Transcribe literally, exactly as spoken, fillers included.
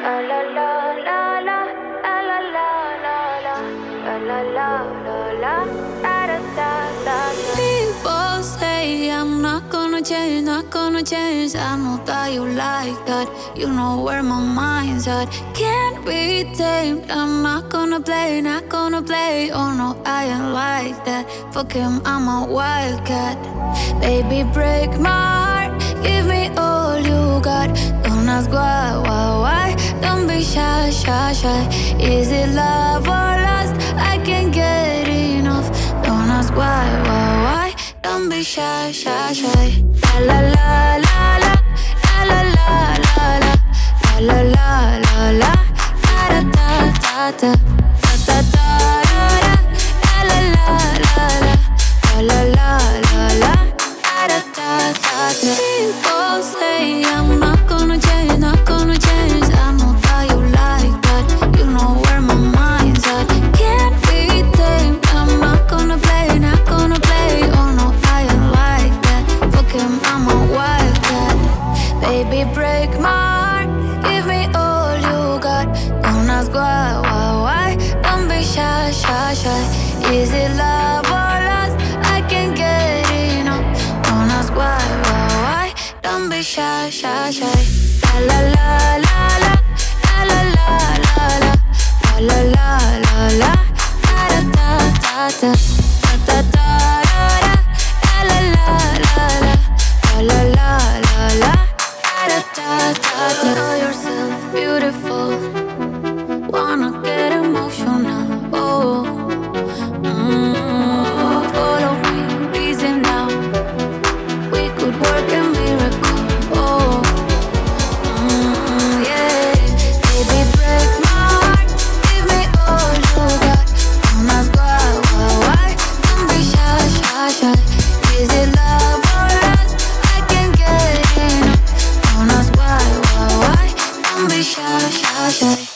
La la la la la, la la la la la, la la la la la, da da da da. People say I'm not gonna change, not gonna change. I know that you like that. You know where my mind's at. Can't be tamed. I'm not gonna play, not gonna play. Oh no, I ain't like that. Fuck him, I'm a wildcat. Baby, break my heart. Give me all you got. Don't ask why, why, why. Don't be shy, shy, shy. Is it love or lust? I can't get enough. Don't ask why, why, why. Don't be shy, shy, shy. La la la la la, la la la la la, la la la la, da da da da da, da da da da, la la la la la, la la la la, da da da da. People say I'm not gonna change, not gonna change. I know that you like that. You know where my mind's at. Can't be tamed. I'm not gonna play, not gonna play. Oh no, I ain't like that. Fuck him, I'm a wildcat. Baby, break my heart. Give me all you got. Don't ask why, why, why. Don't be shy, shy, shy. Is it love or lust? I can't get enough. Don't ask why, why, why. Don't be shy, shy, shy. La la la la la, la la la la la, la la la la, da da da da da, da da da da, la la la la la, la la la la, da da da da. Know yourself beautiful. Wanna get emotional. Oh, mm, follow me, reason now. We could work a miracle. Oh, mm, yeah. Baby, break my heart. Give me all you got. Don't ask why, why, why. Don't be shy, shy, shy. Is it love or lust? I can't get enough. Don't ask why, why, why. Don't be shy, shy, shy.